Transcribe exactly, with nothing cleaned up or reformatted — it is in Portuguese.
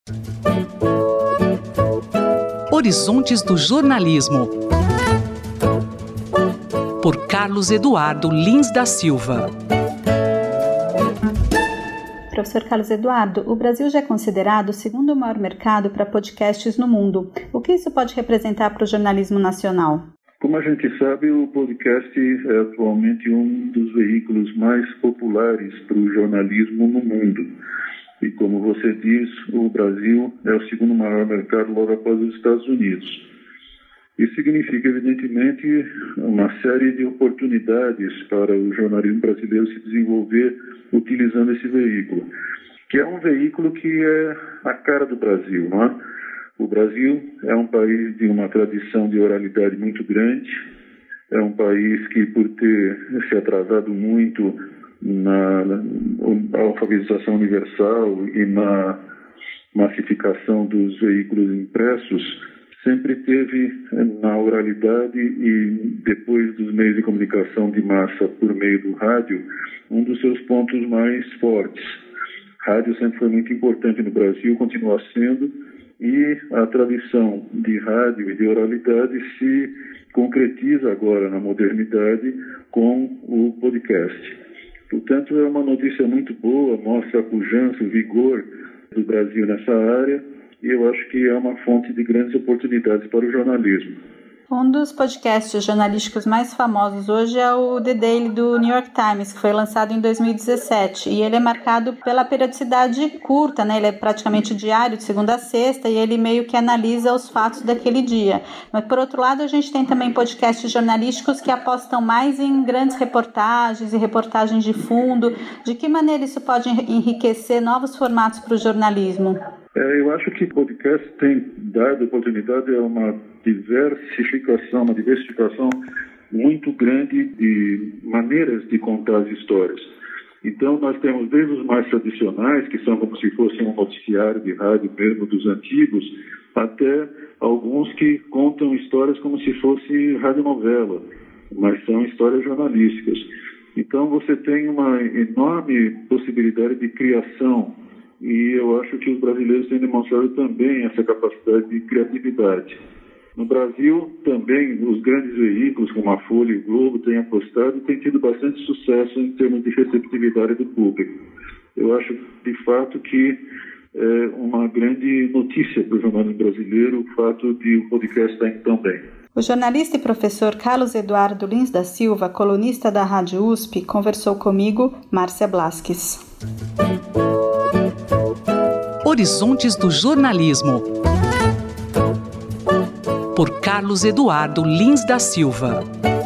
Horizontes do Jornalismo, por Carlos Eduardo Lins da Silva. Professor Carlos Eduardo, o Brasil já é considerado o segundo maior mercado para podcasts no mundo. O que isso pode representar para o jornalismo nacional? Como a gente sabe, o podcast é atualmente um dos veículos mais populares para o jornalismo no mundo. E como você diz, o Brasil é o segundo maior mercado logo após os Estados Unidos. Isso significa, evidentemente, uma série de oportunidades para o jornalismo brasileiro se desenvolver utilizando esse veículo, que é um veículo que é a cara do Brasil, não é? O Brasil é um país de uma tradição de oralidade muito grande, é um país que, por ter se atrasado muito na, na alfabetização universal e na massificação dos veículos impressos, sempre teve na oralidade e depois dos meios de comunicação de massa por meio do rádio, um dos seus pontos mais fortes. Rádio sempre foi muito importante no Brasil, continua sendo, e a tradição de rádio e de oralidade se concretiza agora na modernidade com o podcast. Portanto, é uma notícia muito boa, mostra a pujança, o vigor do Brasil nessa área, e eu acho que é uma fonte de grandes oportunidades para o jornalismo. Um dos podcasts jornalísticos mais famosos hoje é o The Daily do New York Times, que foi lançado em dois mil e dezessete, e ele é marcado pela periodicidade curta, né? Ele é praticamente diário, de segunda a sexta, e ele meio que analisa os fatos daquele dia. Mas, por outro lado, a gente tem também podcasts jornalísticos que apostam mais em grandes reportagens e reportagens de fundo. De que maneira isso pode enriquecer novos formatos para o jornalismo? É, eu acho que o podcast tem dado oportunidade a uma diversificação, uma diversificação muito grande de maneiras de contar as histórias. Então, nós temos desde os mais tradicionais, que são como se fosse um noticiário de rádio mesmo dos antigos, até alguns que contam histórias como se fosse radionovela, mas são histórias jornalísticas. Então, você tem uma enorme possibilidade de criação. E eu acho que os brasileiros têm demonstrado também essa capacidade de criatividade. No Brasil, também, os grandes veículos, como a Folha e o Globo, têm apostado e têm tido bastante sucesso em termos de receptividade do público. Eu acho, de fato, que é uma grande notícia para o jornalismo brasileiro o fato de o podcast estar indo tão bem. O jornalista e professor Carlos Eduardo Lins da Silva, colunista da Rádio U S P, conversou comigo, Márcia Blasques. Horizontes do Jornalismo, por Carlos Eduardo Lins da Silva.